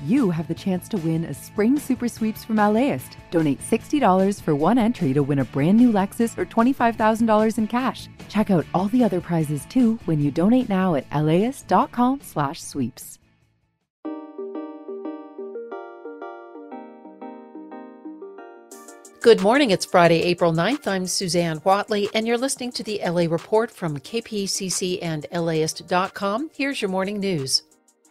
you have the chance to win a spring super sweeps from LAist. Donate $60 for one entry to win a brand new Lexus or $25,000 in cash. Check out all the other prizes too when you donate now at laist.com/sweeps. Good morning. It's Friday, April 9th. I'm Suzanne Whatley, and you're listening to the LA Report from KPCC and LAist.com. Here's your morning news.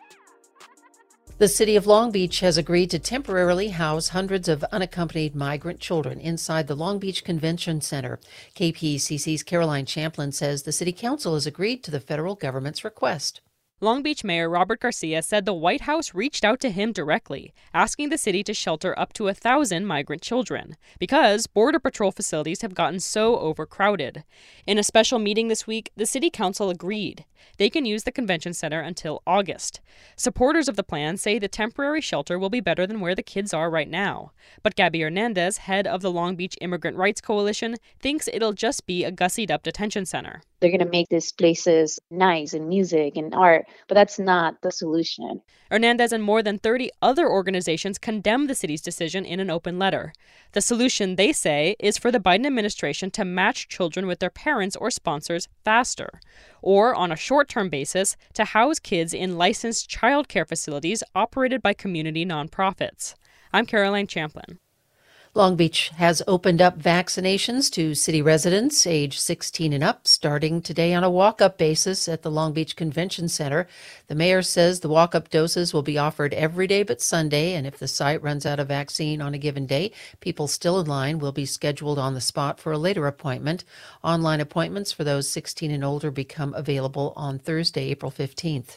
The city of Long Beach has agreed to temporarily house hundreds of unaccompanied migrant children inside the Long Beach Convention Center. KPCC's Caroline Champlin says the city council has agreed to the federal government's request. Long Beach Mayor Robert Garcia said the White House reached out to him directly, asking the city to shelter up to 1,000 migrant children, because Border Patrol facilities have gotten so overcrowded. In a special meeting this week, the city council agreed. They can use the convention center until August. Supporters of the plan say the temporary shelter will be better than where the kids are right now. But Gabby Hernandez, head of the Long Beach Immigrant Rights Coalition, thinks it'll just be a gussied-up detention center. They're going to make these places nice and music and art, but that's not the solution. Hernandez and more than 30 other organizations condemn the city's decision in an open letter. The solution, they say, is for the Biden administration to match children with their parents or sponsors faster, or on a short-term basis, to house kids in licensed child care facilities operated by community nonprofits. I'm Caroline Champlin. Long Beach has opened up vaccinations to city residents age 16 and up, starting today on a walk-up basis at the Long Beach Convention Center. The mayor says the walk-up doses will be offered every day but Sunday, and if the site runs out of vaccine on a given day, people still in line will be scheduled on the spot for a later appointment. Online appointments for those 16 and older become available on Thursday, April 15th.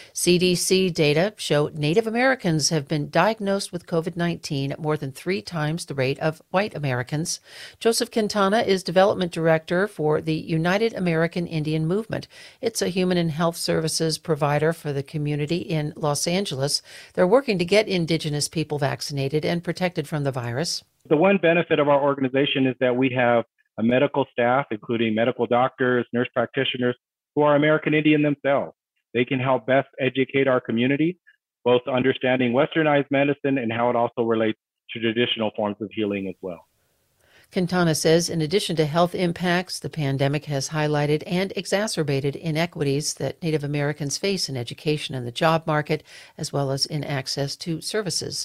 CDC data show Native Americans have been diagnosed with COVID-19 at more than 3 times the rate of white Americans. Joseph Quintana is development director for the United American Indian Movement. It's a human and health services provider for the community in Los Angeles. They're working to get indigenous people vaccinated and protected from the virus. The one benefit of our organization is that we have a medical staff, including medical doctors, nurse practitioners, who are American Indian themselves. They can help best educate our community, both understanding westernized medicine and how it also relates to traditional forms of healing as well. Quintana says in addition to health impacts, the pandemic has highlighted and exacerbated inequities that Native Americans face in education and the job market, as well as in access to services.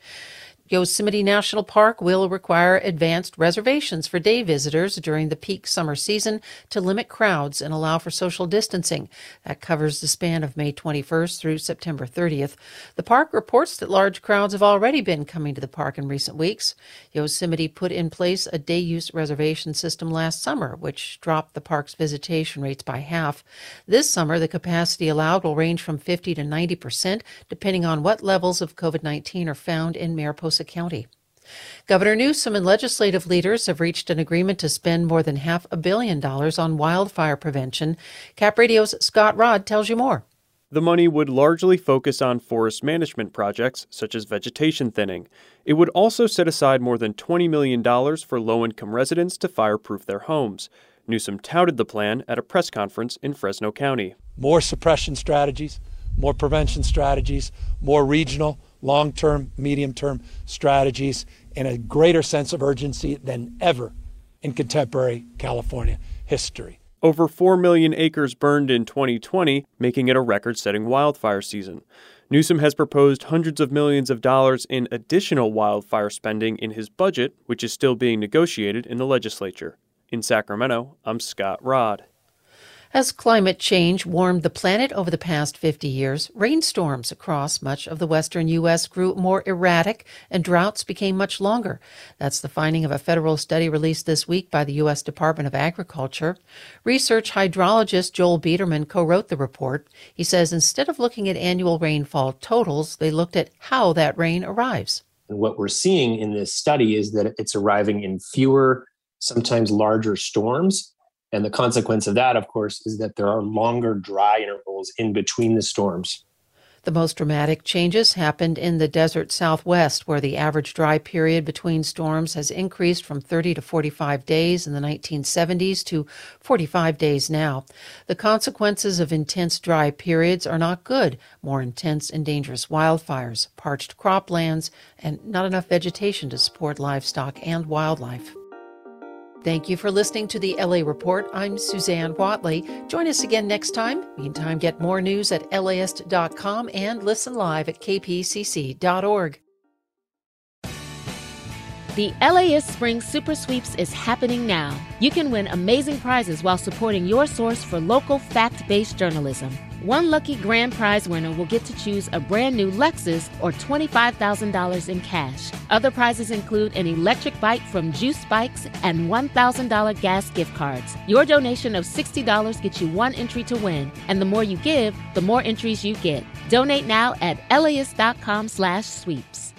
Yosemite National Park will require advanced reservations for day visitors during the peak summer season to limit crowds and allow for social distancing. That covers the span of May 21st through September 30th. The park reports that large crowds have already been coming to the park in recent weeks. Yosemite put in place a day-use reservation system last summer, which dropped the park's visitation rates by half. This summer, the capacity allowed will range from 50 to 90%, depending on what levels of COVID-19 are found in Mariposa County. Governor Newsom and legislative leaders have reached an agreement to spend more than $500 million on wildfire prevention. Cap Radio's Scott Rodd tells you more. The money would largely focus on forest management projects such as vegetation thinning. It would also set aside more than $20 million for low-income residents to fireproof their homes. Newsom touted the plan at a press conference in Fresno County. More suppression strategies, more prevention strategies, more regional, long-term, medium-term strategies, and a greater sense of urgency than ever in contemporary California history. Over 4 million acres burned in 2020, making it a record-setting wildfire season. Newsom has proposed hundreds of millions of dollars in additional wildfire spending in his budget, which is still being negotiated in the legislature. In Sacramento, I'm Scott Rodd. As climate change warmed the planet over the past 50 years, rainstorms across much of the western U.S. grew more erratic and droughts became much longer. That's the finding of a federal study released this week by the U.S. Department of Agriculture. Research hydrologist Joel Biederman co-wrote the report. He says instead of looking at annual rainfall totals, they looked at how that rain arrives. And what we're seeing in this study is that it's arriving in fewer, sometimes larger storms. And the consequence of that, of course, is that there are longer dry intervals in between the storms. The most dramatic changes happened in the desert Southwest, where the average dry period between storms has increased from 30 to 45 days in the 1970s to 45 days now. The consequences of intense dry periods are not good. More intense and dangerous wildfires, parched croplands, and not enough vegetation to support livestock and wildlife. Thank you for listening to the LA Report. I'm Suzanne Whatley. Join us again next time. Meantime, get more news at LAist.com and listen live at kpcc.org. The LAist Spring Super Sweeps is happening now. You can win amazing prizes while supporting your source for local fact-based journalism. One lucky grand prize winner will get to choose a brand new Lexus or $25,000 in cash. Other prizes include an electric bike from Juice Bikes and $1,000 gas gift cards. Your donation of $60 gets you one entry to win, and the more you give, the more entries you get. Donate now at LAist.com/sweeps.